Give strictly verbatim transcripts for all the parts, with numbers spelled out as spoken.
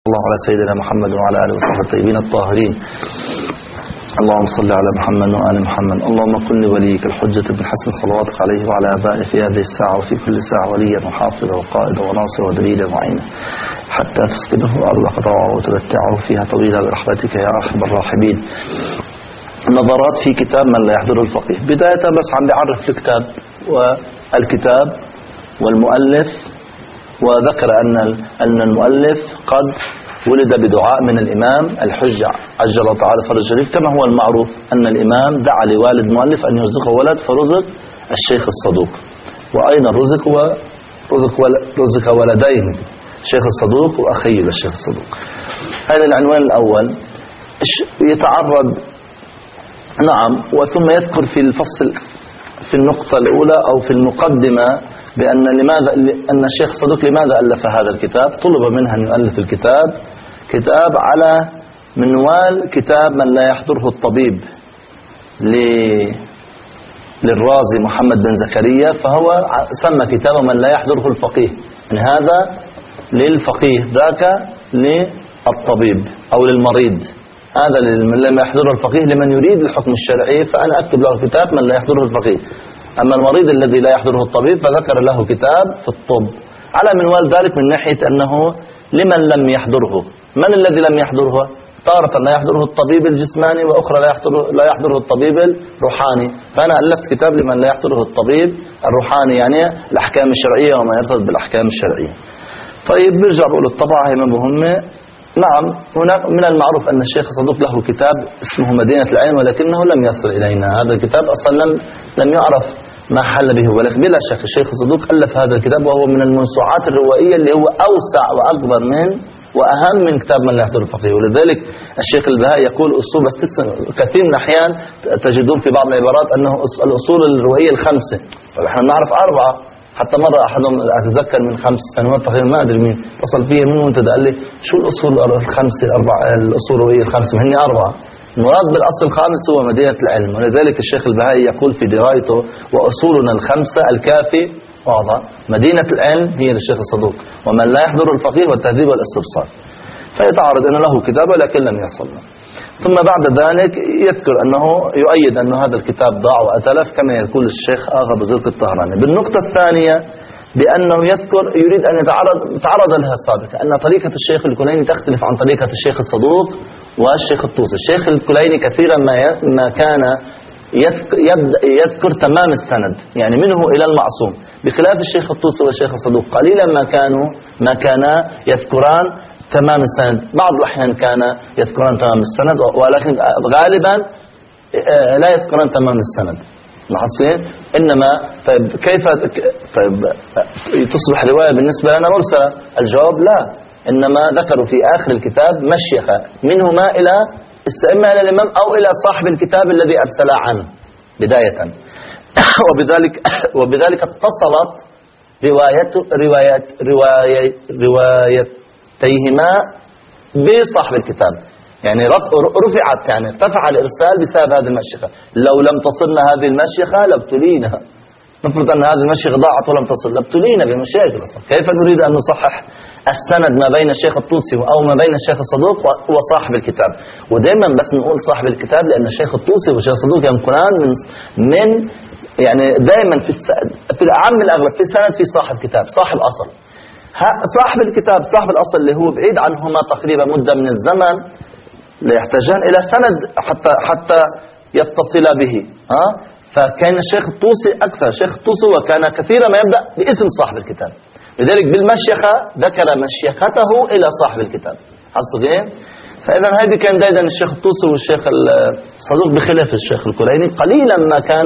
الله على سيدنا محمد وعلى آله وصحبه الطيبين الطاهرين. اللهم صل على محمد وآل محمد. اللهم كن لوليك الحجة بن حسن صلواتك عليه وعلى آبائه في هذه الساعة وفي كل ساعة وليا وحافظا وقائدا وناصرا ودليلا وعينا حتى تسكنه أرضك طوعا وتمتعه فيها طويلا برحمتك يا أرحم الراحمين. نظرات في كتاب من لا يحضره الفقيه. بداية بس عم بيعرف الكتاب والكتاب والمؤلف، وذكر أن أن المؤلف قد ولد بدعاء من الإمام الحجة عجل الله تعالى فرج الشريف، كما هو المعروف أن الإمام دعا لوالد مؤلف أن يرزقه ولد فرزق الشيخ الصدوق. وأيضا رزق ورزق رزق ولدين، الشيخ الصدوق وأخي للشيخ الصدوق. هذا العنوان الأول. يتعرض نعم وثم يذكر في الفصل في النقطة الأولى أو في المقدمة بأن لماذا أن الشيخ صدوق لماذا ألف هذا الكتاب. طلب منه أن يؤلف الكتاب كتاب على منوال كتاب من لا يحضره الطبيب للرازي محمد بن زكريا، فهو سمى كتابه من لا يحضره الفقيه، يعني هذا للفقيه ذاك للطبيب أو للمريض، هذا لمن يحضره الفقيه لمن يريد الحكم الشرعي، فأنا أكتب له كتاب من لا يحضره الفقيه. أما المريض الذي لا يحضره الطبيب فذكر له كتاب في الطب على منوال ذلك، من ناحية أنه لمن لم يحضره. من الذي لم يحضره؟ تارة لا يحضره الطبيب الجسماني، وأخرى لا يحضره, لا يحضره الطبيب الروحاني. فأنا ألفت كتاب لمن لا يحضره الطبيب الروحاني، يعني الأحكام الشرعية وما يرتبط بالأحكام الشرعية. طيب برجع بقول الطبعة هي مهمة. نعم هناك من المعروف أن الشيخ صدوق له كتاب اسمه مدينة العلم، ولكنه لم يصل إلينا. هذا الكتاب أصلا لم, لم يعرف ما حل به، ولكن بلا شك الشيخ صدوق ألف هذا الكتاب، وهو من الموسوعات الروائية اللي هو أوسع وأكبر من وأهم من كتاب من لا يحضره الفقيه. ولذلك الشيخ البهائي يقول أصول، بس كثير من الأحيان تجدون في بعض العبارات أنه الأصول الروائية الخمسة، ونحن نعرف أربعة. حتى مرة أحدهم أتذكر من خمس سنوات تقريبا ما أدري مين اتصل فيه من وانت قال لي شو الأصول الخمسة الأربعة الأصول الروائية الخمسة، هن أربعة. المراد بالأصل الخامس هو مدينة العلم. ولذلك الشيخ البهائي يقول في درايته وأصولنا الخمسة الكافي واضح. مدينة العلم هي للشيخ الصدوق، ومن لا يحضر الفقيه والتهذيب والاستبصار. فيتعرض أن له كتاب ولكن لم يصلنا. ثم بعد ذلك يذكر أنه يؤيد أن هذا الكتاب ضاع وأتلف كما يقول الشيخ آغا بزرق الطهراني. بالنقطة الثانية بأنه يذكر يريد أن يتعرض تعرض لها السابقة أن طريقة الشيخ الكليني تختلف عن طريقة الشيخ الصدوق والشيخ الطوسي. الشيخ الكليني كثيرا ما ما كان يذكر, يذكر تمام السند، يعني منه إلى المعصوم، بخلاف الشيخ الطوسي والشيخ الصدوق قليلا ما كانوا ما كانا يذكران تمام السند. بعض الأحيان كان يذكران تمام السند، ولكن غالبا لا يذكران تمام السند. لاحظين؟ إنما طيب كيف طيب تصبح رواية بالنسبة لنا مرسلة؟ الجواب لا، إنما ذكروا في آخر الكتاب مشيخة منهما إلى إما إلى الإمام أو إلى صاحب الكتاب الذي أرسل عنه بداية. وبذلك وبذلك اتصلت رواية روايات رواية روايتيهما بصاحب الكتاب، يعني رفعت يعني ارتفع الإرسال بسبب هذه المشيخة. لو لم تصلنا هذه المشيخة لابتلينا. نفرض أن هذه المشيخة ضاعت ولم تصل لابتلينا بمشاكل. كيف نريد أن نصحح السند ما بين الشيخ الطوسي أو ما بين الشيخ الصدوق وصاحب الكتاب؟ ودائما بس نقول صاحب الكتاب لأن الشيخ الطوسي والشيخ الصدوق ينقلان من من يعني دائما في في الأعم الأغلب في السند في صاحب كتاب صاحب أصل. صاحب الكتاب صاحب الأصل اللي هو بعيد عنهما تقريبا مدة من الزمن لا يحتاجان إلى سند حتى حتى يتصل به. ها فكان الشيخ الطوسي أكثر. الشيخ الطوسي وكان كثيرا ما يبدأ باسم صاحب الكتاب، لذلك بالمشيخة ذكر مشيخته إلى صاحب الكتاب. حصل إيه؟ فإذا هذه كان دائما الشيخ الطوسي والشيخ الصدوق بخلاف الشيخ الكليني قليلا ما كان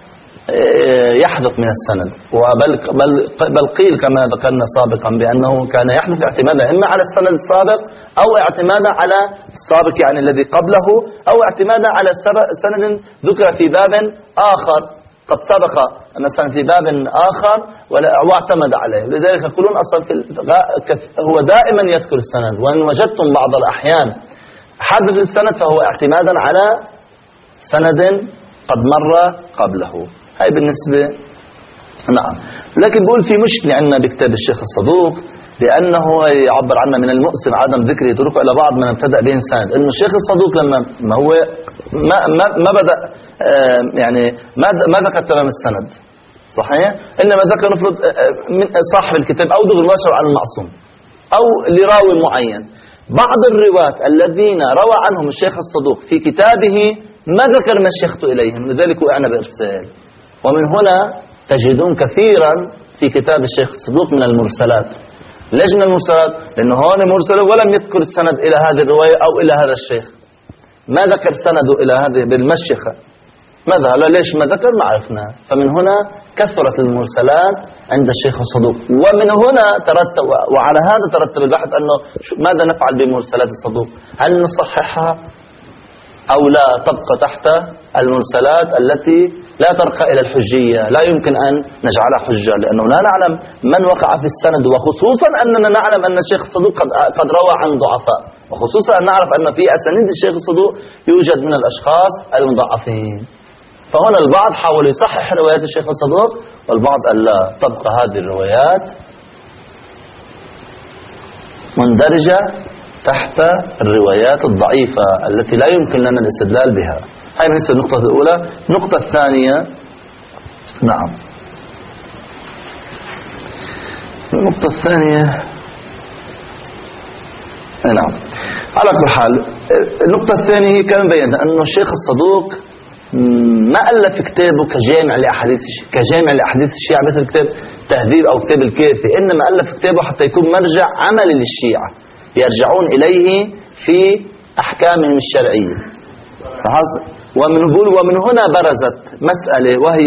يحذف من السند، وبل بل بل قيل كما ذكرنا سابقا بأنه كان يحذف اعتمادا إما على السند السابق أو اعتمادا على السابق يعني الذي قبله، أو اعتمادا على سند ذكر في باب آخر قد سبق مثلا في باب آخر واعتمد عليه. لذلك يقولون أصلا هو دائما يذكر السند، وإن وجدتم بعض الأحيان حذف السند فهو اعتمادا على سند قد مر قبله. هاي بالنسبة نعم. لكن بقول في مشكلة عندنا بكتاب الشيخ الصدوق لأنه يعبر عنه من المؤسف عدم ذكر يتركه إلى بعض من ابتدأ به سند، إنه الشيخ الصدوق لما ما هو ما ما, ما بدأ يعني ما ما ذكر تمام السند صحيح، إنما ذكر نفرض من صاحب الكتاب أو دغري مباشر على المعصوم أو لراوي معين. بعض الرواة الذين روى عنهم الشيخ الصدوق في كتابه ما ذكر ما شيخته إليهم، لذلك وقعنا بإرسال. ومن هنا تجدون كثيرا في كتاب الشيخ الصدوق من المرسلات. ليش من المرسلات؟ لأنه هون مرسل ولم يذكر السند إلى هذه الرواية أو إلى هذا الشيخ، ما ذكر سنده إلى هذه بالمشيخة. ماذا؟ لا ليش ما ذكر؟ ما عرفنا. فمن هنا كثرت المرسلات عند الشيخ الصدوق، ومن هنا ترتب وعلى هذا ترتب البحث أنه ماذا نفعل بمرسلات الصدوق؟ هل نصححها أو لا تبقى تحت المرسلات التي لا ترقى إلى الحجية، لا يمكن أن نجعلها حجة، لأنه لا نعلم من وقع في السند، وخصوصا أننا نعلم أن الشيخ الصدوق قد, قد روى عن ضعفاء، وخصوصا أن نعرف أن في أسانيد الشيخ الصدوق يوجد من الأشخاص المضعفين. فهنا البعض حاول يصحح روايات الشيخ الصدوق، والبعض قال لا، تبقى هذه الروايات مندرجة تحت الروايات الضعيفة التي لا يمكن لنا الاستدلال بها. هاي بالنسبة للنقطة الأولى. النقطة الثانية، نعم النقطة الثانية نعم على كل حال، النقطة الثانية كان بينا أنه الشيخ الصدوق ما ألف كتابه كجامع لأحاديث كجامع لأحاديث الشيعة مثل كتاب تهذيب أو كتاب الكافي، إنما ألف كتابه حتى يكون مرجع عملي للشيعة يرجعون إليه في أحكامهم الشرعية. ومن ومن هنا برزت مسألة، وهي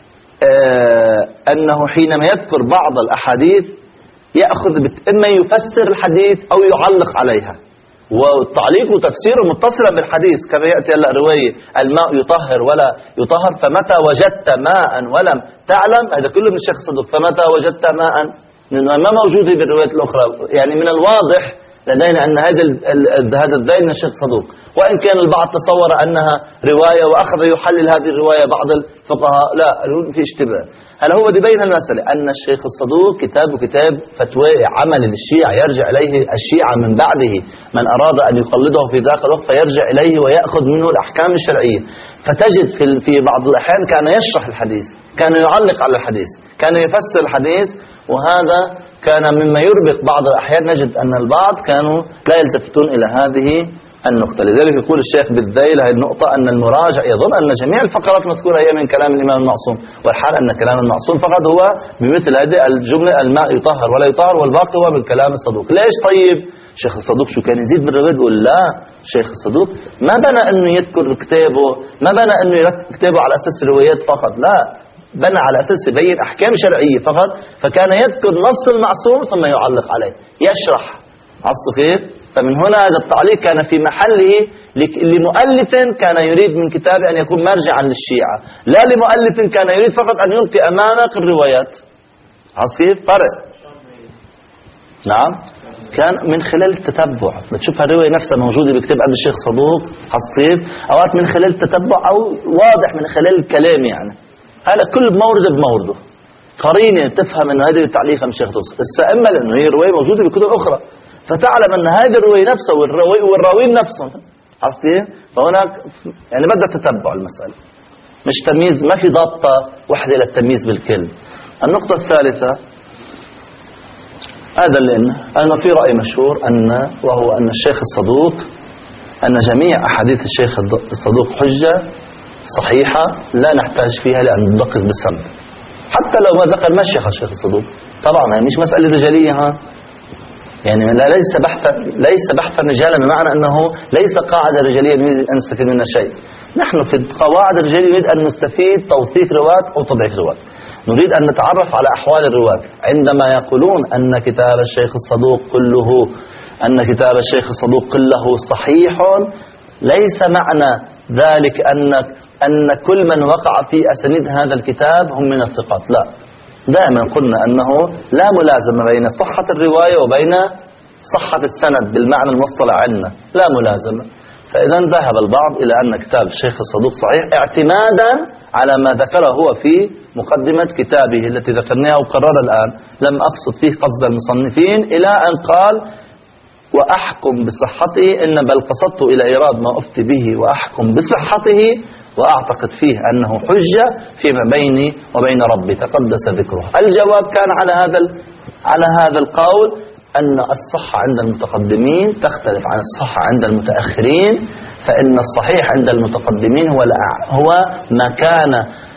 آه أنه حينما يذكر بعض الأحاديث يأخذ إما يفسر الحديث أو يعلق عليها، والتعليق وتفسيره متصلا بالحديث، كما يأتي هلا رواية الماء يطهر ولا يطهر، فمتى وجدت ماء ولم تعلم، هذا كله من الشيخ الصدوق، فمتى وجدت ماء، لأنه ما موجود بالروايات الأخرى. يعني من الواضح لدينا أن هذا هذا الذيل من الشيخ الصدوق، وإن كان البعض تصور أنها رواية وأخذ يحلل هذه الرواية بعض الفقهاء، لا في اشتباه. هل هو بيبين المسألة أن الشيخ الصدوق كتابه كتاب فتوى عمل للشيعة يرجع إليه الشيعة من بعده، من أراد أن يقلده في ذاك الوقت فيرجع إليه ويأخذ منه الأحكام الشرعية. فتجد في في بعض الأحيان كان يشرح الحديث، كان يعلق على الحديث، كان يفسر الحديث، وهذا كان مما يربك بعض الأحيان. نجد أن البعض كانوا لا يلتفتون إلى هذه النقطة. لذلك يقول الشيخ بالذيل هذه النقطة أن المراجع يظن أن جميع الفقرات مذكورة هي من كلام الإمام المعصوم، والحال أن كلام المعصوم فقط هو بمثل هذه الجملة الماء يطهر ولا يطهر، والباقي هو من كلام الصدوق. ليش طيب شيخ الصدوق شو كان يزيد بالرواية؟ يقول لا، شيخ الصدوق ما بنى أنه يذكر كتابه، ما بنى أنه يرتب كتابه على أساس روايات فقط، لا، بنى على أساس يبين أحكام شرعية فقط. فكان يذكر نص المعصوم ثم يعلق عليه، يشرح عصر كيف. فمن هنا هذا التعليق كان في محله لمؤلف كان يريد من كتابه أن يكون مرجعا للشيعة، لا لمؤلف كان يريد فقط أن يلقي أمامك الروايات. عصير فرق. نعم، كان من خلال التتبع. بتشوف الرواية نفسها موجودة بكتاب عند الشيخ صدوق حصيب، أوقات من خلال التتبع أو واضح من خلال الكلام. يعني هذا كل مورد بمورده، قرينة تفهم أن هذه التعليق من الشيخ صدوق السائمة، لأنه هي الرواية موجودة بكتب أخرى، فتعلم أن هذه الرواية نفسها والراوي والراوين نفسهم حصيب. فهناك يعني بدأ تتبع المسألة، مش تمييز، ما في ضابطة واحدة للتمييز بالكل. النقطة الثالثة، هذا لأن أنا في رأي مشهور أن وهو أن الشيخ الصدوق أن جميع أحاديث الشيخ الصدوق حجة صحيحة لا نحتاج فيها لأن ندقق بالسند، حتى لو ما ذكر ما الشيخ الشيخ الصدوق. طبعا هي مش مسألة رجالية، ها يعني ليس بحثا ليس بحثا رجالا بمعنى أنه ليس قاعدة رجالية نريد أن نستفيد منها شيء. نحن في القواعد الرجالية نريد أن نستفيد توثيق رواة أو تضعيف رواة، نريد أن نتعرف على أحوال الرواة. عندما يقولون أن كتاب الشيخ الصدوق كله أن كتاب الشيخ الصدوق كله صحيح، ليس معنى ذلك أن أن كل من وقع في أسانيد هذا الكتاب هم من الثقات، لا. دائما قلنا أنه لا ملازمة بين صحة الرواية وبين صحة السند بالمعنى المصطلح عندنا، لا ملازمة. فإذا ذهب البعض إلى أن كتاب الشيخ الصدوق صحيح اعتمادا على ما ذكره هو في مقدمة كتابه التي ذكرناها وقرر الآن. لم أقصد فيه قصد المصنفين إلى أن قال وأحكم بصحته، إن بل قصدت إلى إيراد ما أفتي به وأحكم بصحته وأعتقد فيه أنه حجة فيما بيني وبين ربي تقدس ذكره. الجواب كان على هذا على هذا القول أن الصحة عند المتقدمين تختلف عن الصحة عند المتأخرين، فإن الصحيح عند المتقدمين هو هو ما كان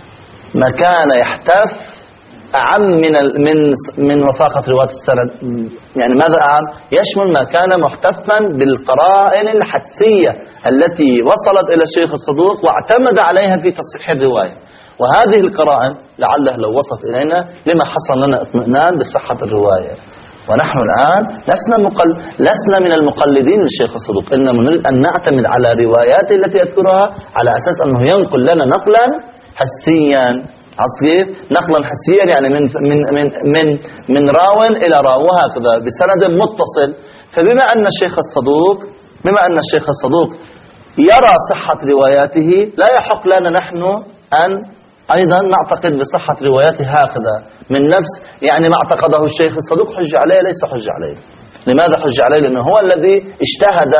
ما كان يحتف أعم من من من وثاقة رواية السند. يعني ماذا أعم؟ يشمل ما كان محتفا بالقرائن الحدسية التي وصلت إلى الشيخ الصدوق واعتمد عليها في تصحيح الرواية. وهذه القرائن لعله لو وصلت إلينا لما حصل لنا اطمئنان بصحة الرواية. ونحن الآن لسنا مقل لسنا من المقلدين للشيخ الصدوق، إنما نريد أن نعتمد على رواياته التي يذكرها على أساس أنه ينقل لنا نقلا حسيا. عصير نقلا حسيا يعني من من من من من راو إلى راو وهكذا بسند متصل. فبما أن الشيخ الصدوق بما أن الشيخ الصدوق يرى صحة رواياته لا يحق لنا نحن أن أيضا نعتقد بصحة رواياته هكذا من نفس يعني ما اعتقده الشيخ الصدوق حج عليه ليس حج عليه. لماذا حج عليه؟ لأنه هو الذي اجتهد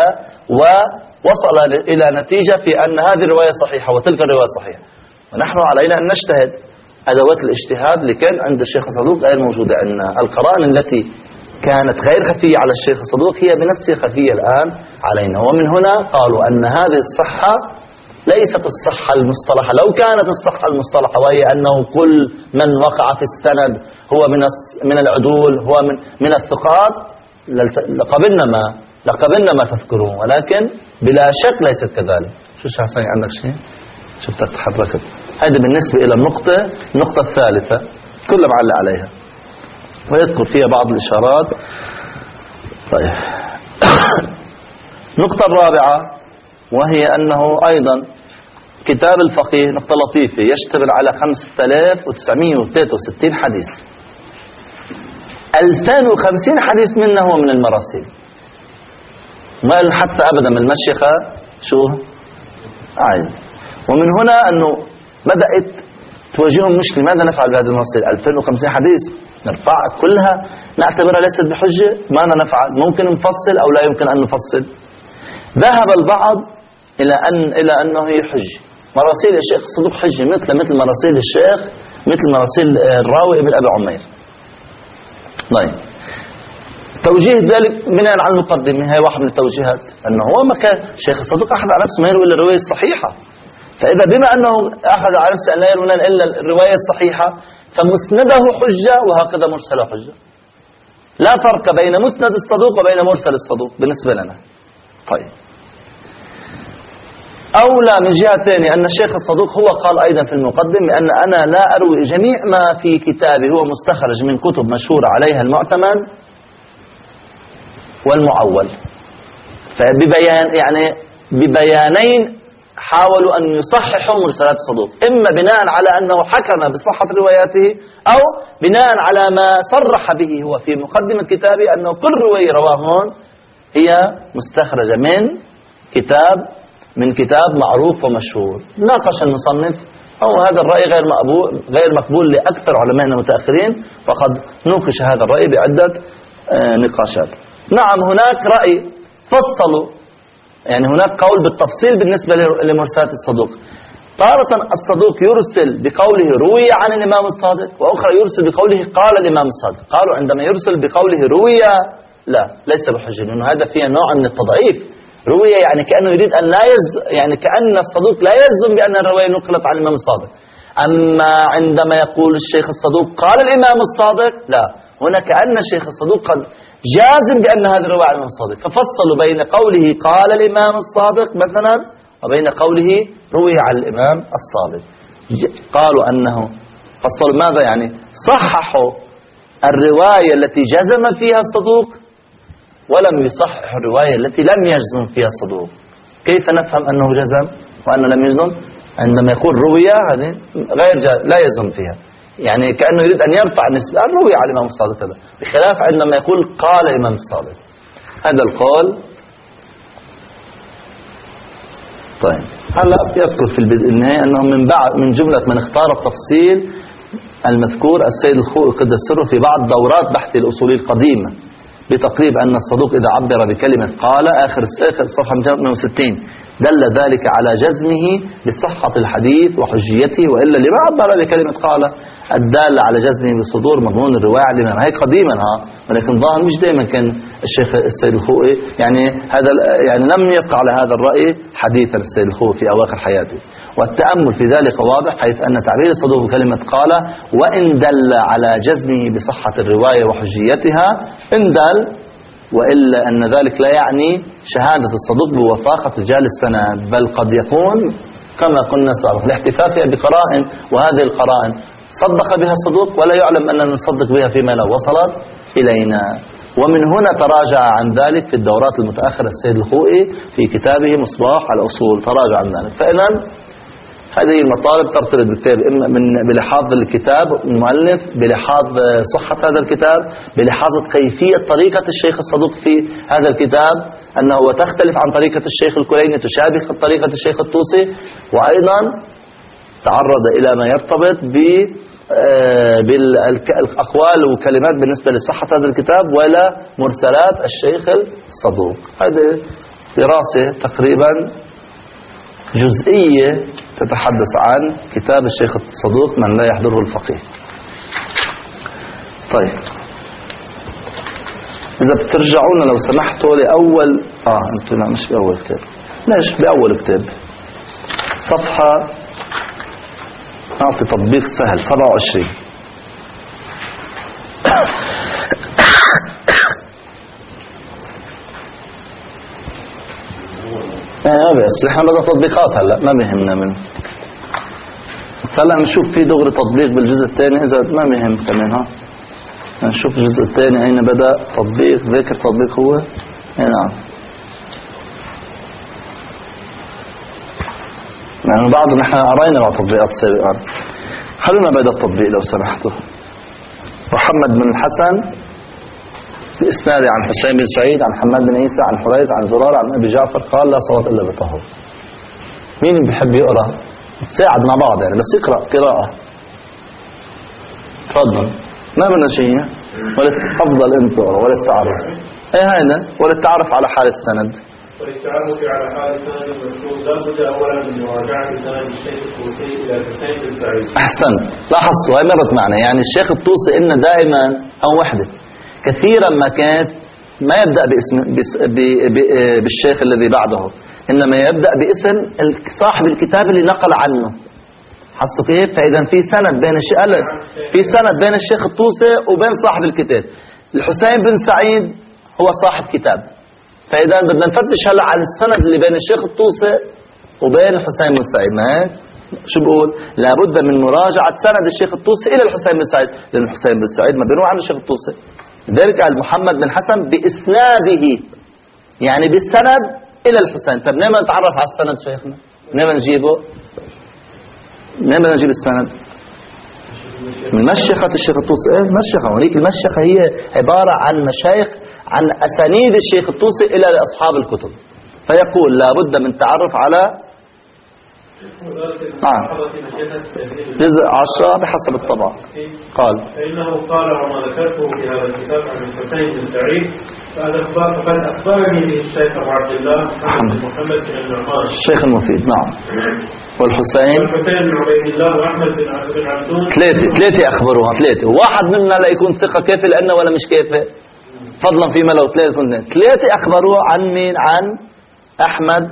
ووصل إلى نتيجة في أن هذه الرواية صحيحة وتلك الرواية صحيحة، ونحن علينا أن نجتهد. أدوات الاجتهاد اللي كان عند الشيخ الصدوق غير موجودة عندنا. القرائن التي كانت غير خفية على الشيخ الصدوق هي بنفسها خفية الآن علينا. ومن هنا قالوا أن هذه الصحة ليست الصحة المصطلحة. لو كانت الصحة المصطلحة وهي أنه كل من وقع في السند هو من من العدول هو من من الثقات لقبلنا ما لقبلنا ما تذكرون، ولكن بلا شك ليست كذلك. شو حسين عندك شيء؟ شفتك تحركت. هذا بالنسبة إلى النقطة النقطة الثالثة كل معلق عليها ويذكر فيها بعض الإشارات. طيب النقطة الرابعة وهي أنه أيضا كتاب الفقيه نقطة لطيفة يشتمل على خمسة آلاف وتسعمئة وثلاثة وستين حديث. ألفين وخمسين حديث منه هو من المراسيل، ما حتى أبدا من المشيخة شو عايز. ومن هنا أنه بدأت تواجههم مشكلة، ماذا نفعل بهذه المراسيل؟ ألفين وخمسين حديث نرفع كلها نعتبرها ليست بحجة؟ ماذا نفعل؟ ممكن نفصل أو لا يمكن أن نفصل؟ ذهب البعض إلى أن إلى أنه هي حجة. مراسيل الشيخ الصدوق حجة مثل مثل مراسيل الشيخ مثل مراسيل الراوي ابن أبي عمير. طيب توجيه ذلك بناء على المقدمة، هي واحد من التوجيهات أنه هو ما كان الشيخ الصدوق أخذ على نفسه ما يروي إلا الرواية الصحيحة. فإذا بما أنه أخذ على نفسه أن لا يروي إلا الرواية الصحيحة فمسنده حجة وهكذا مرسله حجة. لا فرق بين مسند الصدوق وبين مرسل الصدوق بالنسبة لنا. طيب أولى من جهة ثانية أن الشيخ الصدوق هو قال أيضا في المقدم أن أنا لا أروي جميع ما في كتابي هو مستخرج من كتب مشهورة عليها المعتمد والمعول. فببيان يعني ببيانين حاولوا أن يصححوا مرسلات الصدوق، إما بناء على أنه حكم بصحة رواياته أو بناء على ما صرح به هو في مقدمة كتابه أنه كل رواية رواهون هي مستخرجة من كتاب من كتاب معروف ومشهور. ناقش المصنف أو هذا الرأي غير مقبول غير مقبول لأكثر علمائنا المتأخرين، وقد نوقش هذا الرأي بعدة نقاشات. نعم هناك رأي فصلوا، يعني هناك قول بالتفصيل بالنسبة لمرسلات الصدوق. تارة الصدوق يرسل بقوله روي عن الإمام الصادق، وأخرى يرسل بقوله قال الإمام الصادق. قالوا عندما يرسل بقوله روي لا ليس بحجة، لأنه هذا فيه نوع من التضعيف. روي يعني كأنه يريد أن لا يز يعني كأن الصدوق لا يجزم بأن الرواية نقلت عن الإمام الصادق. أما عندما يقول الشيخ الصدوق قال الإمام الصادق لا، هنا كأن الشيخ الصدوق قد جازم بأن هذه الرواية عن الإمام الصادق، ففصلوا بين قوله قال الإمام الصادق مثلا وبين قوله روي عن الإمام الصادق. قالوا أنه فصلوا ماذا يعني صححوا الرواية التي جزم فيها الصدوق ولم يصحح الرواية التي لم يجزم فيها الصدوق. كيف نفهم أنه جزم وأنه لم يجزم؟ عندما يقول روية هذه غير لا يجزم فيها، يعني كأنه يريد أن يرفع نسبة الروية على الإمام الصادق هذا، بخلاف عندما يقول قال الإمام الصادق. هذا القول طيب هلا يذكر في النهاية أنه من بعد من جملة من اختار التفصيل المذكور السيد الخوئي قدس سره في بعض دورات بحث الأصولي القديمة بتقريب أن الصدوق إذا عبر بكلمة قال آخر صفحة مئتين وستين دل ذلك على جزمه بصحة الحديث وحجيته، وإلا لما عبر بكلمة قال الدالة على جزمه بالصدور مضمون الرواية علينا. هيك قديما ها، ولكن ظاهر مش دائما كان الشيخ السيد الخوئي يعني هذا يعني لم يبقى على هذا الرأي حديثا السيد الخوئي في أواخر حياته. والتأمل في ذلك واضح، حيث أن تعبير الصدوق بكلمة قال وإن دل على جزمه بصحة الرواية وحجيتها إن دل، وإلا أن ذلك لا يعني شهادة الصدوق بوثاقة رجال السند، بل قد يكون كما قلنا سابقا الاحتفاء فيها بقرائن، وهذه القرائن صدق بها الصدوق ولا يعلم أننا نصدق بها فيما لو وصلت إلينا. ومن هنا تراجع عن ذلك في الدورات المتأخرة السيد الخوئي في كتابه مصباح الأصول، تراجع عن ذلك. فإذا هذه المطالب ترتبط بالكتاب إما من بلحاظ الكتاب المؤلف، بلحاظ صحة هذا الكتاب، بلحاظ كيفية طريقة الشيخ الصدوق في هذا الكتاب، أنه تختلف عن طريقة الشيخ الكليني، تشابه طريقة الشيخ الطوسي، وأيضا تعرض إلى ما يرتبط ب بالأقوال وكلمات بالنسبة لصحة هذا الكتاب ولا مرسلات الشيخ الصدوق. هذه دراسة تقريبا جزئية تتحدث عن كتاب الشيخ الصدوق من لا يحضره الفقيه. طيب إذا بترجعون لو سمحتوا لأول آه أنتوا لا مش بأول كتاب، ليش بأول كتاب صفحة نعطي تطبيق سهل سبعة وعشرين. اه بس احنا بدنا تطبيقات هلا ما بيهمنا منه. هلا نشوف في دغري تطبيق بالجزء الثاني اذا ما بيهم كمان. ها نشوف الجزء الثاني اين بدا تطبيق، ذكر تطبيق هو نعم. يعني بعض نحن قرينا مع تطبيقات سابقا. خلونا بدا التطبيق لو سمحتوا. محمد بن الحسن الإسناد عن حسين بن سعيد عن حماد بن عيسى عن حريز عن زرار عن أبي جعفر قال لا صلاة إلا بطهور. مين اللي بيحب يقرأ؟ تساعد مع بعض يعني، بس يقرأ قراءة. تفضل. ما بدنا شيء ولا تفضل أنت ولا التعرف. إيه هيدا ولا التعرف على حال السند. وللتعرف على حال السند المذكور لا بد أولا من مراجعة سند الشيخ الطوسي إلى حسين بن سعيد. أحسنت. لاحظتوا هاي مرت معنا، يعني الشيخ الطوسي إنه دائما أو وحده كثيرا ما كانت ما يبدأ باسم بالشيخ الذي بعده، إنما يبدأ باسم صاحب الكتاب اللي نقل عنه. حسوا كيف؟ فإذا في سند بين الشيخ في سند بين الشيخ الطوسي وبين صاحب الكتاب. الحسين بن سعيد هو صاحب كتاب، فإذا بدنا نفتش هلا على السند اللي بين الشيخ الطوسي وبين الحسين بن سعيد. ما هيك؟ شو بقول؟ لابد من مراجعة سند الشيخ الطوسي إلى الحسين بن سعيد، لأن الحسين بن سعيد ما بينه عن الشيخ الطوسي. لذلك قال محمد بن حسن بإسناده، يعني بالسند إلى الحسين. طب ليه ما نتعرف على السند شيخنا؟ ليه ما نجيبه؟ ليه ما نجيب السند؟ من مشيخة الشيخ الطوسي. ايه مشيخة، وليك المشيخة هي عبارة عن مشايخ عن أسانيد الشيخ الطوسي إلى أصحاب الكتب. فيقول لابد من تعرف على نعم جزء عشرة بحسب الطبع. قال فإنه قال وما ذكرته في هذا الكتاب عن الحسين بن سعيد فقد أخبرني به الشيخ أبو عبد الله محمد بن محمد بن النعمان الشيخ المفيد. نعم. والحسين والحسين بن عبيد الله وأحمد بن عبدون. ثلاثة ثلاثة أخبروها ثلاثة، واحد منا لا يكون ثقة كافي لأنه ولا مش كافي، فضلا فيما لو ثلاثة كنت ثلاثة أخبروها عن مين؟ عن أحمد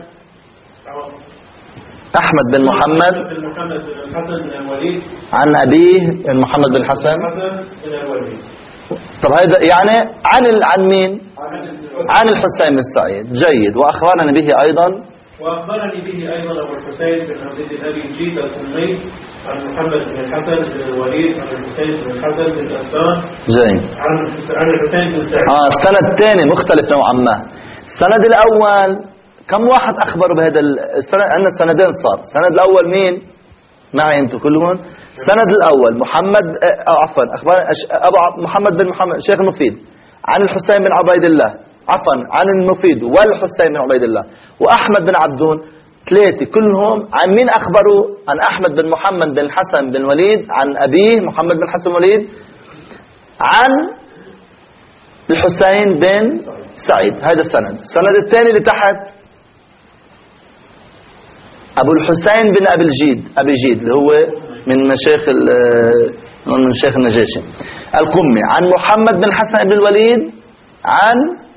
أحمد بن محمد بن محمد بن الحسن بن الوليد عن أبيه محمد بن الحسن بن الوليد. طب هذا يعني عن عن مين؟ عن الحسين بن سعيد. جيد. وأخبرني به أيضا وأخبرني به أيضا أبو الحسين بن عبد أبي جيد السني عن محمد بن الحسن بن الوليد عن الحسين بن الحسن بن الأسان. جيد. عن عن الحسين بن سعيد. آه السند الثاني مختلف نوعا ما. السند الأول كم واحد أخبروا بهذا السند؟ عندنا سندين صار. السند الأول مين؟ معي أنتم كلهم. السند الأول محمد أو عفوا أخبار أبو محمد بن محمد شيخ المفيد عن الحسين بن عبيد الله، عفوا عن المفيد والحسين بن عبيد الله وأحمد بن عبدون. ثلاثة كلهم عن مين أخبروا؟ عن أحمد بن محمد بن الحسن بن وليد عن أبيه محمد بن الحسن وليد عن الحسين بن سعيد. هذا السند. السند الثاني اللي تحت أبو الحسين بن أبي الجيد أبي جيد اللي هو من مشايخ من شيخ النجاشي القمي عن محمد بن الحسن بن الوليد عن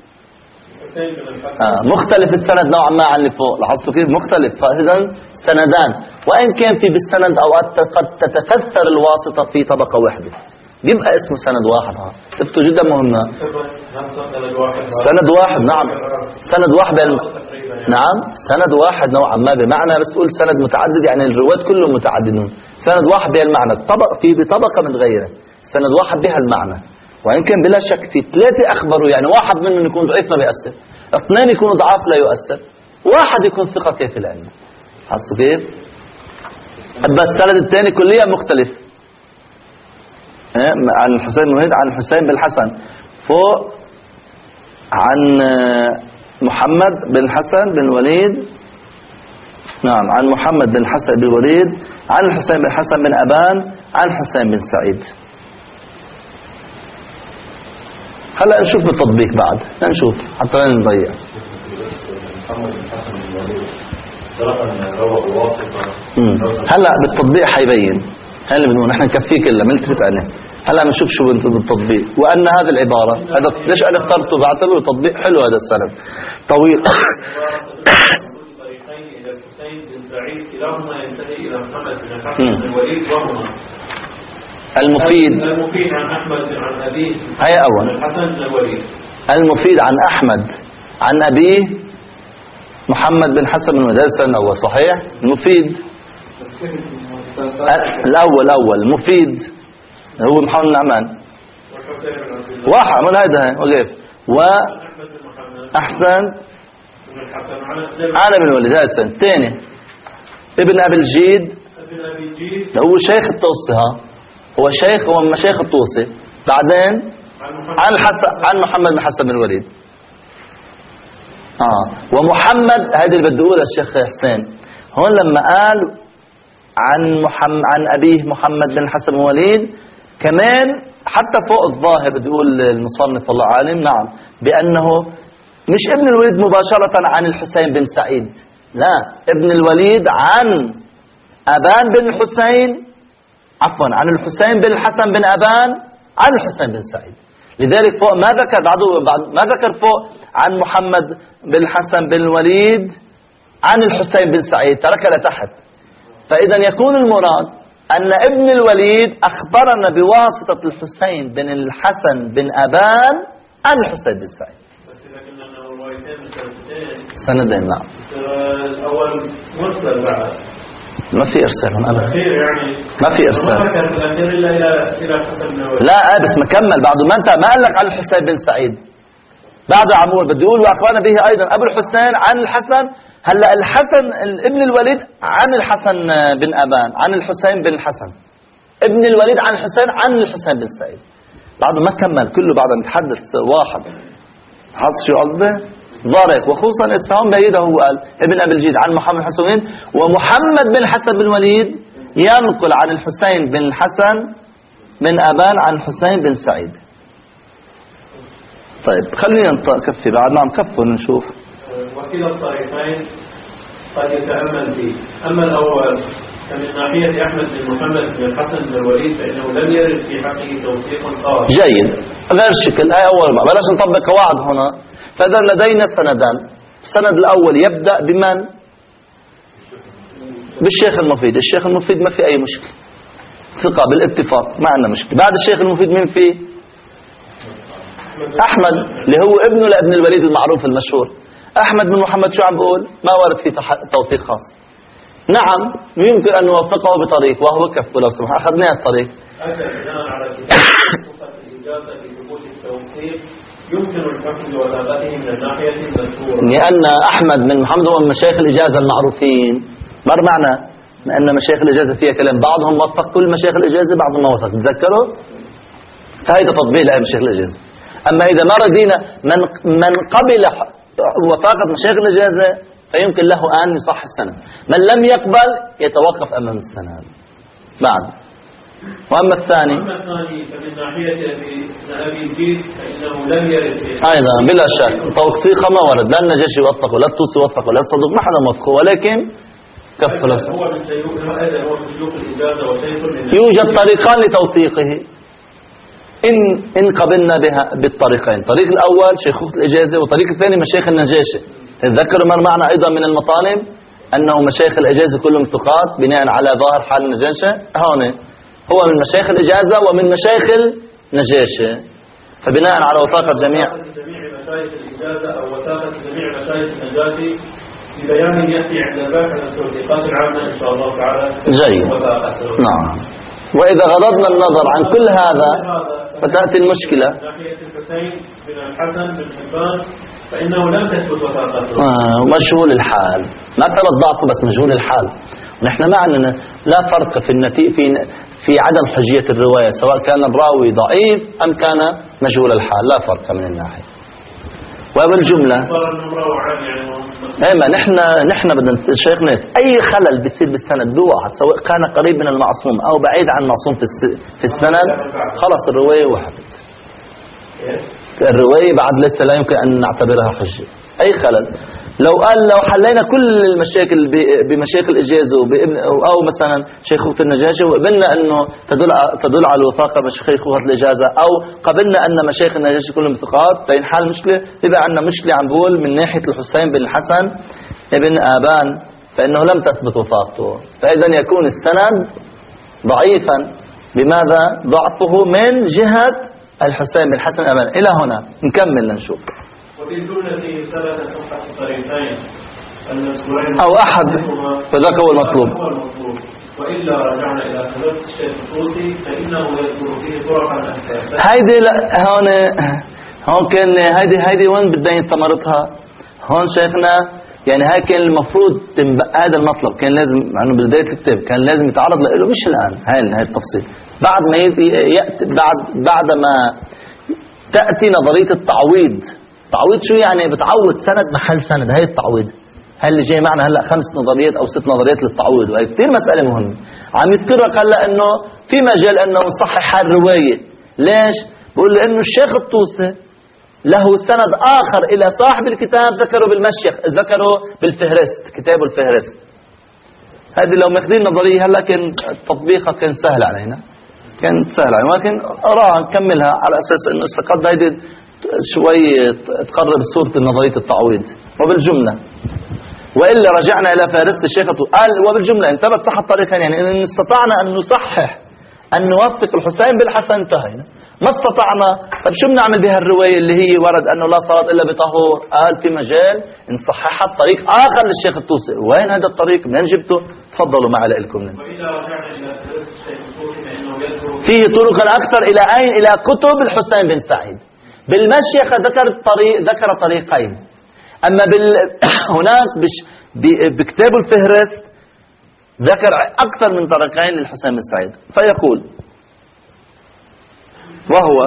آه مختلف السند نوعا ما عن اللي فوق. لاحظتوا كيف مختلف؟ فإذا سندان، وإن كان في بالسند أوقات قد تتكثر الواسطة في طبقة واحدة بيبقى اسمه سند واحد. ها شفتوا جدا مهمة. سند واحد نعم سند واحد بين نعم سند واحد نوعا ما بمعنى، بس تقول سند متعدد يعني الرواة كلهم متعددون. سند واحد بها المعنى طبق في بطبقة من غيره، سند واحد بها المعنى. وإن كان بلا شك في ثلاثة أخبروا يعني واحد منهم يكون ضعيف ما بيأثر، اثنين يكونوا ضعاف لا يؤثر، واحد يكون ثقة كيف العلم. حسوا كيف؟ بس السند الثاني كليا مختلف عن الحسين بن وليد عن الحسين بن الحسن فوق عن محمد بن الحسن بن وليد نعم عن محمد بن الحسن بن وليد عن الحسين بن الحسن بن أبان عن الحسين بن سعيد. هلا نشوف بالتطبيق بعد نشوف حتى لا نضيع. هلا بالتطبيق حيبين هلا اللي بدنا نحن نكفيه كله من التفت عليه. هلا بنشوف شو بالتطبيق. وان هذه العباره هذا ليش انا اخترته بعتبره تطبيق حلو. هذا السند طويل المفيد المفيد عن احمد عن ابيه هي اول الحسن بن الوليد المفيد عن احمد عن ابيه محمد بن حسن بن وليد. السند الاول صحيح. المفيد الاول الاول المفيد هو محمد بن نعمان واحد من هذا وقف واحسن انا بن وليد. هذا السند الثاني ابن ابي الجيد هو شيخ الطوسي. ها هو شيخ هو من مشايخ الطوسي. بعدين عن الحسن عن محمد بن حسن بن الوليد. اه ومحمد هذه اللي بده يقولها الشيخ حسين هون لما قال عن محمد عن ابيه محمد بن حسن بن الوليد كمان حتى فوق الظاهر بده يقول المصنف والله عالم نعم بانه مش ابن الوليد مباشرة عن الحسين بن سعيد، لا ابن الوليد عن أبان بن الحسين عفوا عن الحسين بن الحسن بن أبان عن الحسين بن سعيد. لذلك فوق ما ذكر بعده بعد ما ذكر فوق عن محمد بن الحسن بن الوليد عن الحسين بن سعيد ترك لتحت. فإذا يكون المراد أن ابن الوليد أخبرنا بواسطة الحسين بن الحسن بن أبان عن الحسين بن سعيد. سندين نعم. الأول مرسل بعد ما في إرسال أبدا. يعني ما في إرسال. لا بس مكمل بعده ما أنت ما قال لك عن الحسين بن سعيد بعده عمور بده يقول وأخبرنا به أيضا أبو الحسين عن الحسن. هلا الحسن ابن الوليد عن الحسن بن أبان عن الحسين بن الحسن ابن الوليد عن الحسين عن الحسين بن سعيد. بعده ما كمل كله بعده نتحدث واحد. حظ شو قصده؟ ضارك وخصوصا السهام بعيدة. هو قال ابن أبي الجيد عن محمد حسن بن ومحمد بن حسن بن وليد ينقل عن الحسين بن الحسن بن أبان عن حسين بن سعيد. طيب خلينا نكفي بعد. نعم كفوا نشوف. وكلا الطريقين قد يتأمل فيه. أما الأول فمن ناحية أحمد بن محمد بن الحسن بن الوليد فإنه لم يرد في حقه توثيق خاص. جيد غير شكل. هاي أول ما بلاش نطبق قواعد هنا. فإذا لدينا سندان. السند الأول يبدأ بمن؟ بالشيخ المفيد. الشيخ المفيد ما في أي مشكلة ثقة بالاتفاق ما عندنا مشكلة. بعد الشيخ المفيد مين فيه؟ أحمد اللي هو ابنه لابن الوليد المعروف المشهور. أحمد بن محمد شو عم بقول؟ ما ورد فيه توثيق خاص. نعم يمكن أن نوثقه بطريق وهو كفه لو سمح أخذناه الطريق. يمكن الحكم بوثاقته من الناحية المذكورة لأن أحمد من محمد هو من مشايخ الإجازة المعروفين. مر معنا لأن مشايخ الإجازة فيها كلام بعضهم وثق كل مشايخ الإجازة بعضهم ما وثق. تذكروا هذا تطبيق لأي مشايخ الإجازة. أما إذا ما ردينا من من قبل وثاقة مشايخ الإجازة فيمكن له أن يصح السند. من لم يقبل يتوقف أمام السند بعد. وأما الثاني أما الثاني فمن ناحية أبي أبي الجيد فإنه لم يرد أيضا بلا شك توثيق ما ورد، لا النجاشي وثق ولا الطوسي وثق ولا الصدوق، ما حدا موثقه، ولكن كف هو من شيوخ هذا هو من شيوخ الإجازة وشيخ. يوجد طريقان لتوثيقه إن إن قبلنا بها بالطريقين، طريق الأول شيخوخة الإجازة، وطريق الثاني مشايخ النجاشة. تذكروا ما معنا أيضا من المطالب أنه مشايخ الإجازة كلهم ثقات بناء على ظاهر حال النجاشة. هون هو من مشايخ الإجازة ومن مشايخ النجاشة، فبناء على وثاقة جميع جميع مشايخ الإجازة أو وثاقة جميع مشايخ النجاشة ببيان يأتي عند الباحث عن التوثيقات العامة إن شاء الله تعالى. جيد. نعم. وإذا غضضنا النظر عن كل هذا فتأتي المشكلة. ناحية الحسين بن الحسن بن حبان فإنه لم تثبت وثاقته. آه ومجهول الحال، ما ثبت ضعفه بس مجهول الحال. نحن معنا لا فرق في النتيجة في في عدم حجية الرواية، سواء كان الراوي ضعيف أم كان مجهول الحال، لا فرق من الناحية. وبالجملة ايما نحن نحن بدنا شيخنا اي خلل بيصير بالسند بوقع، سواء كان قريب من المعصوم او بعيد عن المعصوم في في السند، خلص الروايه وحدت. الروايه بعد لسه لا يمكن ان نعتبرها حجه. اي خلل لو قال لو حلينا كل المشاكل بمشايخ الاجازه او مثلا شيخوخه النجاشي وقبلنا انه تدل تدل على الوثاقه بشيخوخه الاجازه، او قبلنا ان مشايخ النجاشي كلهم ثقات، فينحل مشكله. يبقى عندنا مشكله عم بقول من ناحيه الحسين بن الحسن ابن ابان فانه لم تثبت وثاقته، فاذا يكون السند ضعيفا. بماذا ضعفه؟ من جهه الحسين بن الحسن ابان. الى هنا نكمل لنشوف. وفي الجملة ثبت صحة الطريقين المذكورين أو أحد، فذاك هو المطلوب. وإلا رجعنا إلى ثلاث الشيخ الطوسي فإنه يذكر فيه طرقا أكثر. هيدي هون هون كان هيدي هيدي وين بدنا ثمرتها؟ هون شيخنا يعني هاي كان المفروض هذا المطلب كان لازم عنه بداية الكتاب كان لازم يتعرض له، مش الآن. هاي هاي التفصيل بعد ما يأتي بعد بعد ما تأتي نظرية التعويض. تعويض شو يعني؟ بتعوض سند محل سند. هاي التعويض هاي اللي جاي معنا هلا خمس نظريات او ست نظريات للتعويض، وهي كثير مساله مهمه. عم يذكرك هلا انه في مجال انه نصحح الروايه. ليش؟ بقول لانه الشيخ الطوسي له سند اخر الى صاحب الكتاب ذكره بالمشيخ، ذكره بالفهرست، كتابه الفهرست. هذه لو ماخذين نظريه هلا كان تطبيقها كان سهل علينا، كان سهل علينا، ولكن اراها نكملها على اساس انه استقد هيدي شوي تقرب صورة نظرية التعويض. وبالجملة وإلا رجعنا إلى فارست الشيخ قال وبالجملة إن ثبت صح الطريقين، يعني إن استطعنا أن نصحح أن نوثق الحسين بالحسن انتهينا. ما استطعنا طب شو بنعمل بها الرواية اللي هي ورد أنه لا صلاة إلا بطهور؟ قال في مجال نصححها بطريق آخر للشيخ الطوسي. وين هذا الطريق؟ منين جبته؟ تفضلوا معي لكم. وإذا رجعنا إلى فارست الشيخ الطوسي فإنه يذكر فيه طرق أكثر إلى أين؟ إلى كتب الحسين بن سعيد. بالمشيخة ذكر طريق ذكر طريقين، أما بال هناك بش بكتاب الفهرست ذكر أكثر من طريقين للحسين بن سعيد. فيقول وهو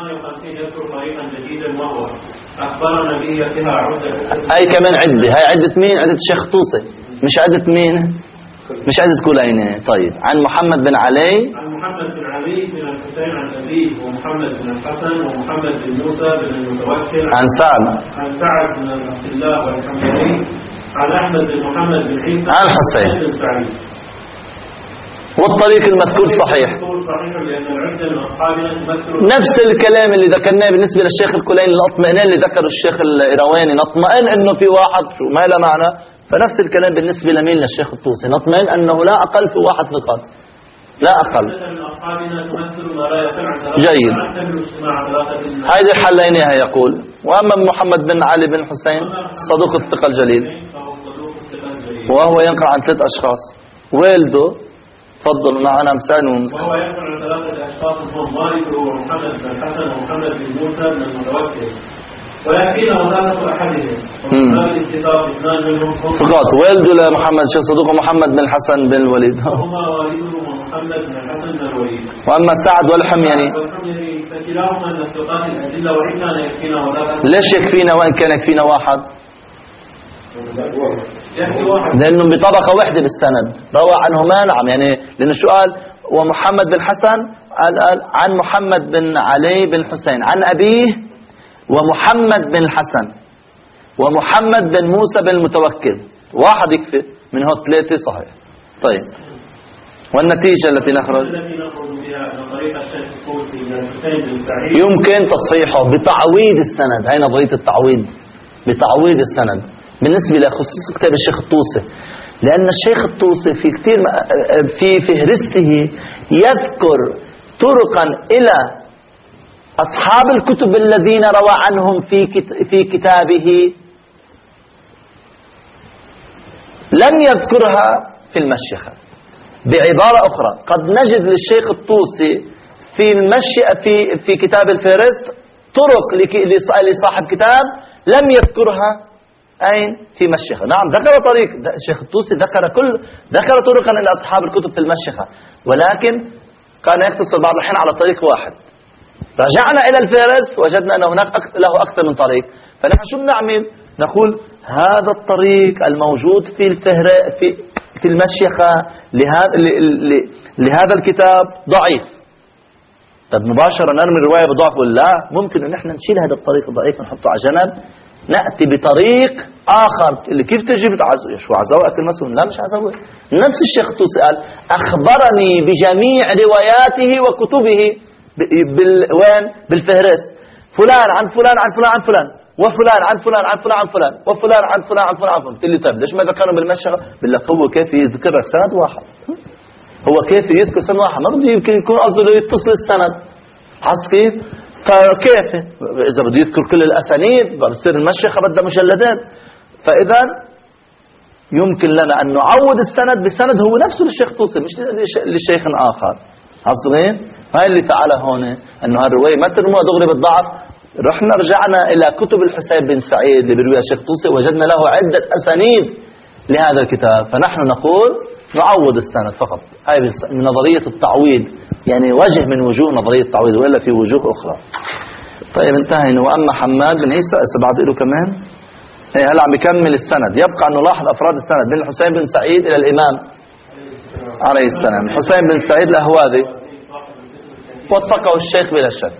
أي كمان عدة. هاي عدة مين؟ عدة الشيخ طوسي، مش عدة مين؟ مش عدة كلينة. طيب عن محمد بن علي عن محمد بن علي بن الحسين عن أبيه ومحمد بن الحسن ومحمد بن موسى بن المتوكل عن سعد عن سعد بن عبد الله والحميري عن أحمد بن محمد بن عيسى عن الحسين بن سعيد. والطريق المذكور صحيح. نفس الكلام اللي ذكرناه بالنسبة للشيخ الكليني، الاطمئنان اللي ذكره الشيخ الإيرواني، نطمئن انه في واحد ما له معنى، فنفس الكلام بالنسبة لمين؟ للشيخ الطوسي، نطمئن انه لا اقل في واحد ثقات لا اقل. جيد. هذه حليناها. يقول واما محمد بن علي بن حسين صدوق الثقة الجليل، وهو ينقل عن ثلاث اشخاص. والده تفضل معنا مسانون. وهو ينقل عن ثلاثة اشخاص هم والده ومحمد بن الحسن ومحمد بن موسى بن المتوكل، ويكفينا وثاقة احدهم وهذا الاتفاق اثنان منهم ثقات. والده لمحمد شيخ صدوق محمد بن الحسن بن الوليد، وهما والده ومحمد بن الحسن بن الوليد. واما سعد والحميري والحميري فكلاهما من الثقات الادله، وان كان يكفينا وثاقة. ليش يكفينا وان كان يكفينا واحد؟ لأنه بطبقة واحدة بالسند روى عنهما. نعم يعني لأن شو قال ومحمد بن حسن قال عن محمد بن علي بن حسين عن أبيه ومحمد بن الحسن ومحمد بن موسى بن المتوكل. واحد يكفي من هو ثلاثة صحيح. طيب والنتيجة التي نخرج يمكن تصحيحه بتعويض السند. هاي نظرية التعويض بتعويض السند بالنسبة لخصوص كتاب الشيخ الطوسي، لأن الشيخ الطوسي في كثير في فهرسته يذكر طرقا إلى أصحاب الكتب الذين روى عنهم في في كتابه لم يذكرها في المشيخة. بعبارة أخرى قد نجد للشيخ الطوسي في المشيئة في في كتاب الفهرست طرق لصاحب كتاب لم يذكرها أين في مشيخة. نعم ذكر طريق الشيخ الطوسي ذكر كل ذكر طرقا إلى أصحاب الكتب في المشيخة، ولكن كان يقتصر بعض الأحيان على طريق واحد. رجعنا إلى الفهرست وجدنا أن هناك له أكثر من طريق، فنحن شو بنعمل؟ نقول هذا الطريق الموجود في الفهر في في المشيخة لهذا لهذا الكتاب ضعيف. طب مباشرة نرمي الرواية بضعف ولا لا؟ ممكن أن احنا نشيل هذا الطريق الضعيف ونحطه على جنب، نأتي بطريق آخر. اللي كيف تجيب تعزو شو عزوه أكل مسؤول؟ لا مش عزوه. نفس الشيخ الطوسي قال أخبرني بجميع رواياته وكتبه بال وين بالفهرس فلان عن فلان عن فلان عن فلان وفلان عن فلان عن فلان عن فلان وفلان عن فلان عن فلان عن فلان. قلت لي طيب ليش ما ذكرهم بالمشيخة؟ بقول لك هو كيف يذكر لك سند واحد؟ هو كيف يذكر سند واحد؟ ما بده يمكن يكون قصده يتصل السند. حس كيف؟ فكيف إذا بده يذكر كل الأسانيد بتصير المشيخة بدها مجلدات. فإذا يمكن لنا أن نعوض السند بسند هو نفسه للشيخ طوسي مش لشيخ آخر. حصلين؟ هاي اللي تعالى هون أنه هالرواية ما ترموها دغري بالضعف. رحنا رجعنا إلى كتب الحسين بن سعيد اللي بيرويها الشيخ طوسي وجدنا له عدة أسانيد لهذا الكتاب، فنحن نقول نعوض السند فقط. هاي من نظرية التعويض، يعني وجه من وجوه نظرية التعويض وإلا في وجوه أخرى. طيب انتهينا. وأما حماد بن عيسى بعد له كمان هي هلا عم بيكمل السند. يبقى أن نلاحظ أفراد السند من الحسين بن سعيد إلى الإمام عليه السلام. الحسين بن سعيد الأهواذي وثقه الشيخ بلا شك.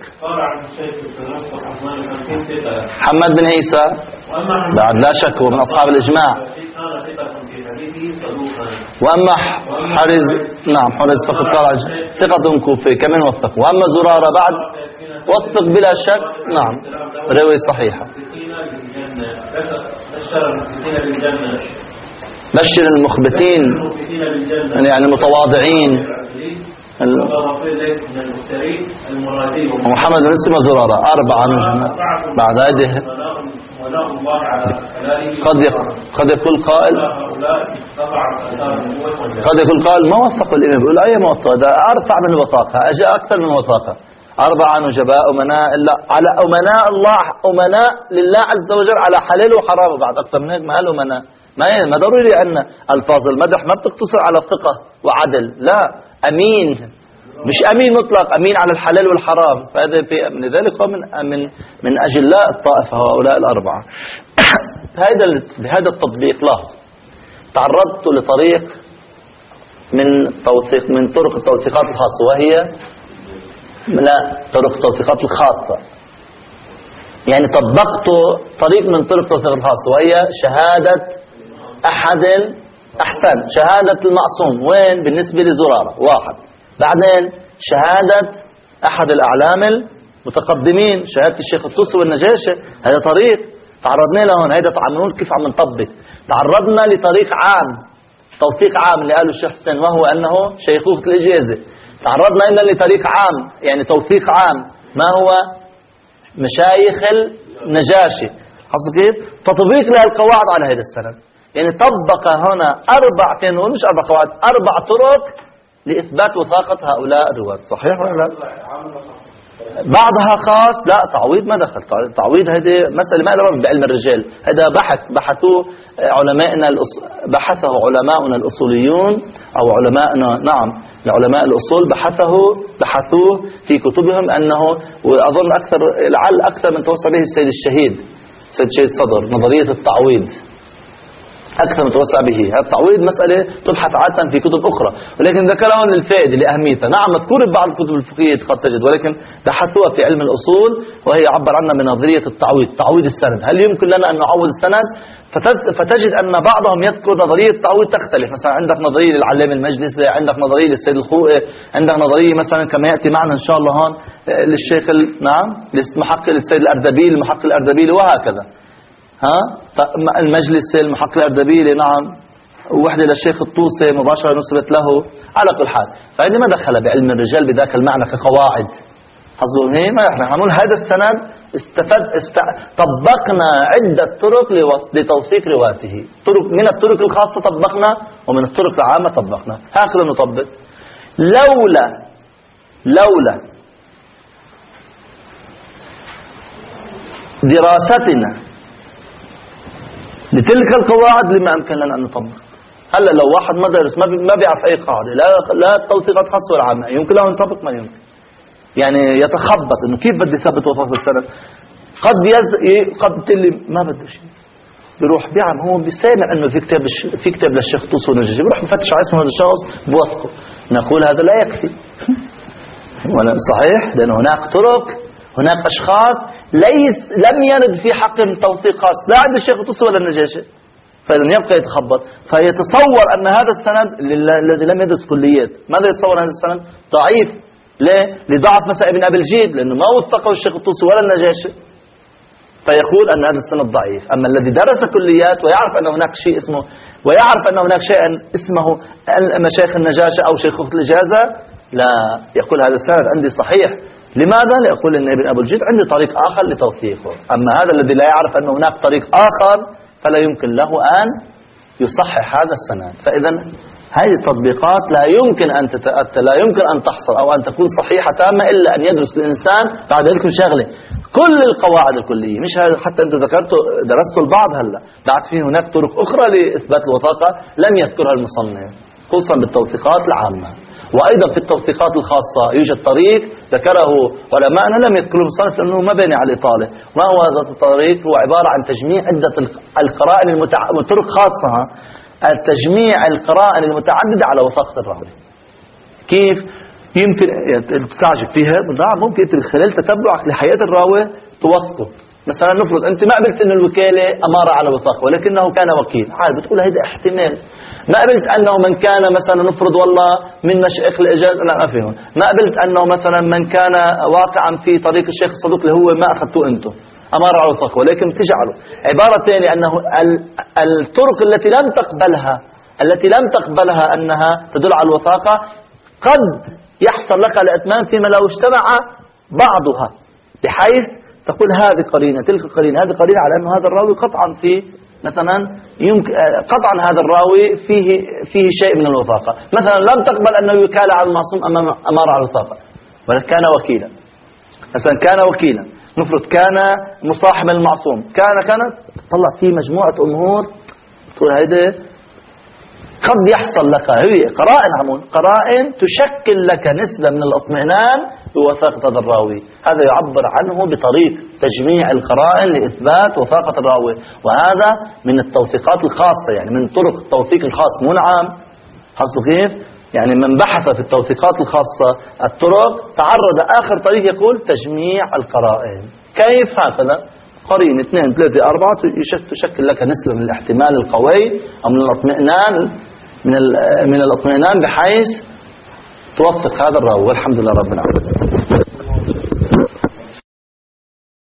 حماد بن عيسى بعد لا شك هو من أصحاب الإجماع. وأما حرز نعم حرز فقد قال ثقة كوفي كمان وثق. وأما زرارة بعد وثق بلا شك. نعم رواية صحيحة. بشر المخبتين يعني المتواضعين. ومحمد بن اسمه زرارة أربعة نجمة بعد هذه. قد قد يقول قائل قد يقول قائل ما وثق الإمام، بيقول أي ما وثق، ده أرفع من الوثاقة، أجاء أكثر من الوثاقة. أربعة نجباء أمناء إلا على أمناء الله، أمناء لله عز وجل على حلال وحرام. بعد أكثر من هيك ما قال أمناء. ما ما ضروري أن ألفاظ المدح ما بتقتصر على ثقة وعدل، لا أمين مش أمين مطلق، أمين على الحلال والحرام. فهذا في من ذلك هو من من من أجلاء الطائفة هؤلاء الأربعة. هذا بهذا التطبيق لاحظ تعرضت لطريق من توثيق من طرق التوثيقات الخاصة، وهي لا طرق التوثيقات الخاصة، يعني طبقت طريق من طرق التوثيقات الخاصة وهي شهادة أحد أحسن شهادة المعصوم. وين؟ بالنسبة لزرارة واحد. بعدين شهادة أحد الأعلام المتقدمين، شهادة الشيخ الطوسي والنجاشي. هذا طريق تعرضنا له هون. هذا تعملون كيف عم نطبق. تعرضنا لطريق عام، توثيق عام اللي قاله الشيخ حسين، وهو أنه شيخوخة الإجازة. تعرضنا إلا لطريق عام يعني توثيق عام، ما هو مشايخ النجاشي. حصل كيف؟ تطبيق لها القواعد على هذا السند، يعني طبق هنا أربع فين نقول مش أربع قواعد، أربع طرق لإثبات وثاقة هؤلاء الرواة. صحيح ولا لا؟ بعضها خاص لا تعويض ما دخل. تعويض هذه مسألة ما لها بعلم الرجال، هذا بحث بحثوه علماءنا بحثه علماؤنا الأصوليون أو علماءنا نعم العلماء الأصول بحثه بحثوه في كتبهم، أنه وأظن أكثر لعل أكثر من توصى به السيد الشهيد السيد الشهيد صدر نظرية التعويض. أكثر متوسع به. هذا التعويض مسألة تبحث عادة في كتب أخرى، ولكن ذكرها للفائدة لأهميتها. نعم مذكور ببعض الكتب الفقهية قد تجد، ولكن بحثوها في علم الأصول وهي عبر عنها بنظرية التعويض، تعويض السند. هل يمكن لنا أن نعوض السند؟ فتجد أن بعضهم يذكر نظرية التعويض تختلف. مثلا عندك نظرية للعلامة المجلسي، عندك نظرية للسيد الخوئي، عندك نظرية مثلا كما يأتي معنا إن شاء الله هون للشيخ نعم للمحقق للسيد الأردبيلي، المحقق الأردبيلي، وهكذا. ها المجلس المحقق الأردبيلي نعم، ووحدة للشيخ الطوسي مباشرة نسبت له. على كل حال فإني ما دخل بعلم الرجال بذاك المعنى كقواعد. حظوا هنا ما نحن نقول هذا السند استفد است... طبقنا عدة طرق لو... لتوثيق رواته، طرق من الطرق الخاصة طبقنا ومن الطرق العامة طبقنا، هكذا نطبق. لولا لولا دراستنا لتلك القواعد لما أمكن لنا أن نطبق. هلا لو واحد ما درس ما, بي... ما بيعرف أي قاعدة، لا لا التوثيقات خاصة ولا عامة، يمكن له أن يطبق ما يمكن، يعني يتخبط إنه كيف بدي ثبت وثاقة السند. قد يز قد اللي ما بده شيء بيروح بيعمل، هو بيسامع إنه في كتاب في كتاب للشيخ طوسي ونجاشي، بيروح بفتش على اسم هذا الشخص بوثقه. نقول هذا لا يكفي ولا صحيح، لأن هناك طرق، هناك أشخاص ليس لم يرد في حقهم توثيق خاص لا عند الشيخ طوسي ولا النجاشي، فإذا يبقى يتخبط. فيتصور أن هذا السند الذي لم يدرس كليات، ماذا يتصور هذا السند؟ ضعيف. ليه؟ لضعف مثلا ابن أبي الجيد، لأنه ما وثقه الشيخ الطوسي ولا النجاشي، فيقول أن هذا السند ضعيف. أما الذي درس كليات ويعرف أن هناك شيء اسمه ويعرف أن هناك شيء اسمه مشايخ النجاشي أو شيخ الإجازة، لا يقول هذا السند عندي صحيح. لماذا؟ ليقول أن ابن أبي الجيد عندي طريق آخر لتوثيقه. أما هذا الذي لا يعرف أن هناك طريق آخر فلا يمكن له أن يصحح هذا السند. فإذا هذه التطبيقات لا يمكن أن تتأتى، لا يمكن أن تحصل أو أن تكون صحيحة تامة إلا أن يدرس الإنسان بعد ذلك شغلة كل القواعد الكلية. مش هذا حتى أنت ذكرته درسته البعض، هلا بعد فيه هناك طرق أخرى لإثبات الوثاقة لم يذكرها المصنف، خصوصا بالتوثيقات العامة. وأيضا في التوثيقات الخاصة يوجد طريق ذكره علماءنا لم يذكره المصنف لأنه ما بين على الإطالة. ما هو هذا الطريق؟ هو عبارة عن تجميع عدة القرائن المتعددة، طرق خاصة التجميع القرائن المتعددة على وثاقة الراوي. كيف يمكن تستعجب فيها؟ نعم ممكن خلال تتبعك لحياة الراوي توثقه. مثلا نفرض أنت ما قبلت أن الوكالة أمارة على وثاقة ولكنه كان وكيل، عارف بتقول هذا احتمال. ما قبلت أنه من كان مثلا نفرض والله من مشايخ الإجازة، لا ما فيهم. ما قبلت أنه مثلا من كان واقعا في طريق الشيخ الصدوق اللي هو ما أخذته أنتم أمارة على وثاقة، ولكن تجعله عبارة ثانية أنه الطرق التي لم تقبلها التي لم تقبلها أنها تدل على الوثاقة قد يحصل لك الإتمام فيما لو اجتمع بعضها، بحيث تقول هذه قرينة تلك قرينة هذه قرينة على أنه هذا الراوي قطعا في مثلا يمكن قطعا هذا الراوي فيه فيه شيء من الوثاقة. مثلا لم تقبل أنه يكال على المعصوم أمام أمارة على الوثاقة ولكن كان وكيلا، مثلا كان وكيلا نفرض كان مصاحبا المعصوم، كان كانت طلع فيه مجموعة أمور تقول هيدا قد يحصل لك هي قرائن عمون قرائن تشكل لك نسبة من الاطمئنان بوثاقة هذا الراوي. هذا يعبر عنه بطريق تجميع القرائن لإثبات وثاقة الراوي، وهذا من التوثيقات الخاصة، يعني من طرق التوثيق الخاص. مو نعم حصل كيف؟ يعني من بحث في التوثيقات الخاصة الطرق تعرض آخر طريق يقول تجميع القرائن. كيف؟ هكذا قرين اثنين ثلاثة أربعة تشكل لك نسبة من الاحتمال القوي أو من الاطمئنان من من الاطمئنان بحيث توثق هذا الراوي. والحمد لله رب العالمين.